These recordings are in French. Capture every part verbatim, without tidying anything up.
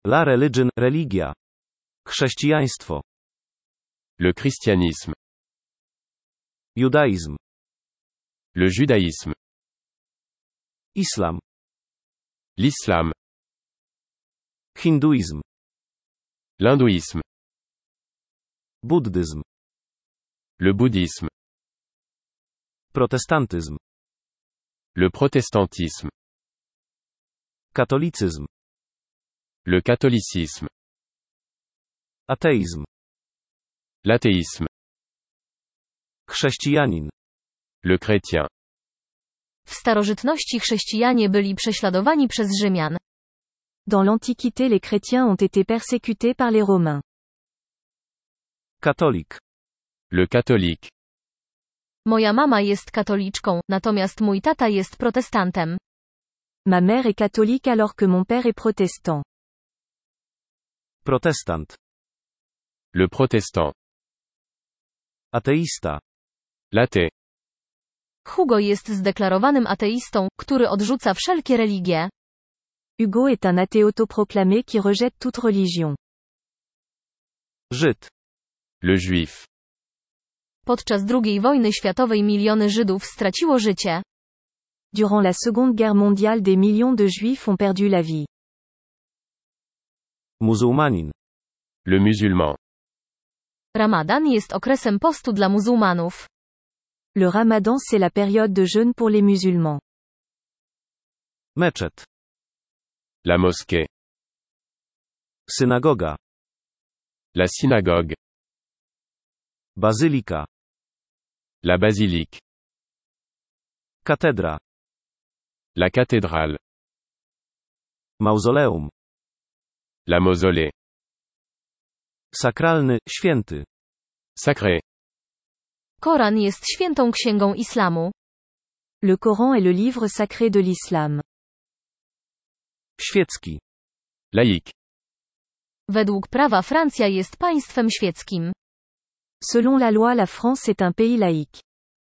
La religion, religia. Chrześcijaństwo. Le christianisme. Judaizm. Le judaïsme. Islam. L'islam. Hinduizm. L'hindouisme. Buddyzm. Le bouddhisme. Protestantyzm. Le protestantisme. Katolicyzm. Le catholicisme. Ateizm. L'athéisme. Chrześcijanin. Le chrétien. W starożytności chrześcijanie byli prześladowani przez Rzymian. Dans l'Antiquité, les chrétiens ont été persécutés par les Romains. Katolik. Le catholique. Moja mama jest katoliczką, natomiast mój tata jest protestantem. Ma mère est catholique alors que mon père est protestant. Protestant. Le protestant. Ateista. L'athée. Hugo jest zdeklarowanym ateistą, który odrzuca wszelkie religie. Hugo est un athée autoproclamé qui rejette toute religion. Żyd. Le juif. Podczas drugiej wojny światowej miliony Żydów straciło życie. Durant la Seconde Guerre mondiale, des millions de Juifs ont perdu la vie. Muzułmanin. Le musulman. Ramadan jest okresem postu dla muzułmanów. Le Ramadan, c'est la période de jeûne pour les musulmans. Meczet. La mosquée. Synagoga. La synagogue. Bazylika. La basilique. Katedra. La cathédrale. Mauzoleum. La mausolée. Sakralny, święty. Sacré. Koran jest świętą księgą islamu. Le Coran est le livre sacré de l'islam. Świecki. Laïque. Według prawa Francja jest państwem świeckim. Selon la loi, la France est un pays laïque.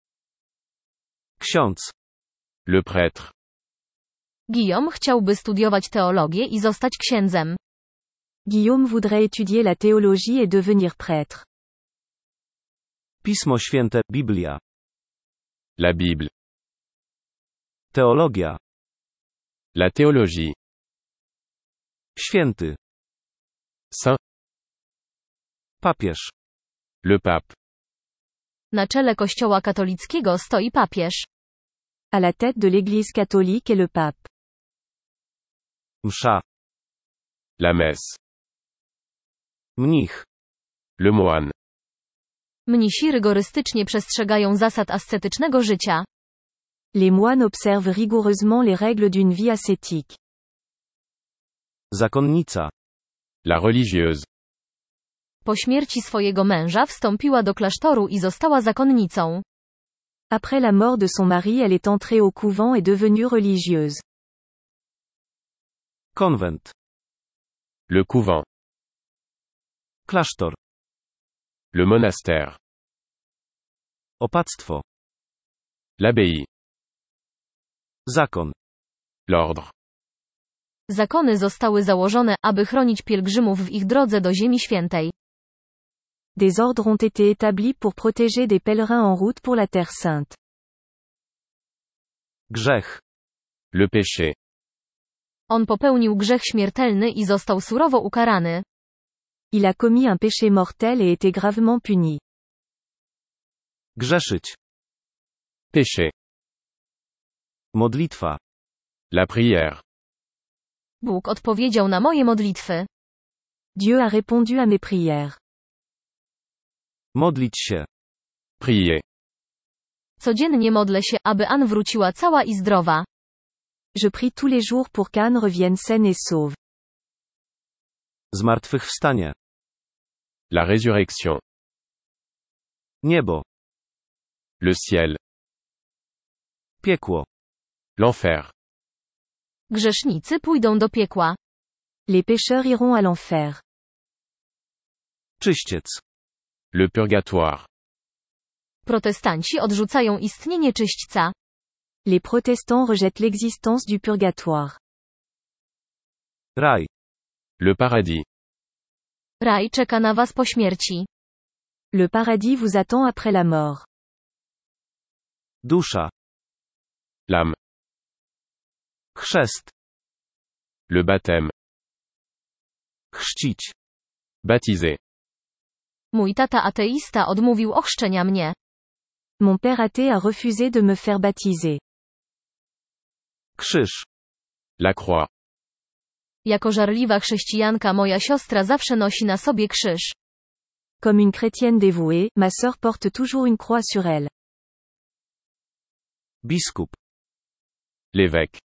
Ksiądz. Le prêtre. Guillaume chciałby studiować teologię i zostać księdzem. Guillaume voudrait étudier la théologie et devenir prêtre. Pismo Święte, Biblia. La Bible. Teologia. La théologie. Święty. Saint. Papież. Le pape. Na czele Kościoła katolickiego stoi papież. À la tête de l'Église catholique est le pape. Msza. La messe. Mnich. Le moine. Mnisi rygorystycznie przestrzegają zasad ascetycznego życia. Les moines observent rigoureusement les règles d'une vie ascétique. Zakonnica. La religieuse. Po śmierci swojego męża wstąpiła do klasztoru i została zakonnicą. Après la mort de son mari, elle est entrée au couvent et devenue religieuse. Konwent. Le couvent. Klasztor. Le monastère. Opactwo. L'abbaye. Zakon. L'ordre. Zakony zostały założone, aby chronić pielgrzymów w ich drodze do Ziemi Świętej. Des ordres ont été établis pour protéger des pèlerins en route pour la Terre Sainte. Grzech. Le péché. On popełnił grzech śmiertelny i został surowo ukarany. Il a commis un péché mortel et été gravement puni. Grzeszyć. Péché. Modlitwa. La prière. Bóg odpowiedział na moje modlitwy. Dieu a répondu à mes prières. Modlić się. Prier. Codziennie modlę się, aby Ann wróciła cała i zdrowa. Je prie tous les jours pour qu'Anne revienne saine et sauve. Zmartwychwstanie. La résurrection. Niebo. Le ciel. Piekło. L'enfer. Grzesznicy pójdą do piekła. Les pécheurs iront à l'enfer. Czyściec. Le purgatoire. Protestanci odrzucają istnienie czyśćca. Les protestants rejettent l'existence du purgatoire. Raj. Le paradis. Raj czeka na was po śmierci. Le paradis vous attend après la mort. Dusza. L'âme. Chrzest. Le baptême. Chrzcić. Baptiser. Mój tata ateista odmówił ochrzczenia mnie. Mon père athée a refusé de me faire baptiser. Krzyż. La croix. Jako żarliwa chrześcijanka moja siostra zawsze nosi na sobie krzyż. Comme une chrétienne dévouée, ma sœur porte toujours une croix sur elle. Biskup. L'évêque.